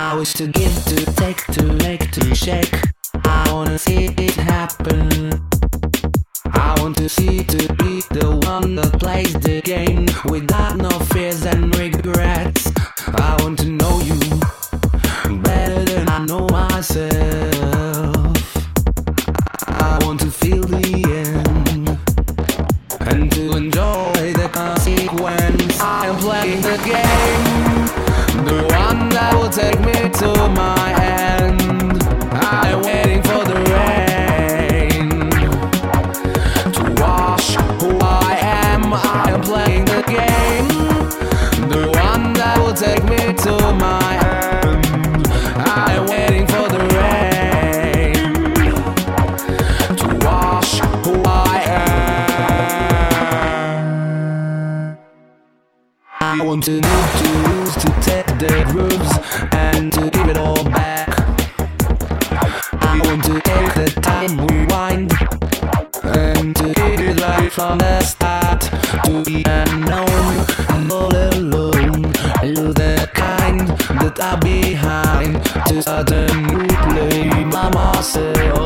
I wish to give, to take, to make, to shake. I wanna see it happen. I want to see, to be the one that plays the game without no fears and regrets. I want to know you better than I know myself. I want to feel the end and to enjoy the consequence. I am playing the game, the one that will take me to my end. I am waiting for the rain to wash who I am. I am playing the game, the one that will take me to my end. I am waiting for the rain to wash who I am. I want to need to lose, to take the grooves and to give it all back. I want to take the time, rewind, and to give it right from the start. To be unknown and all alone, you're the kind that I'm behind. To start a new play by myself.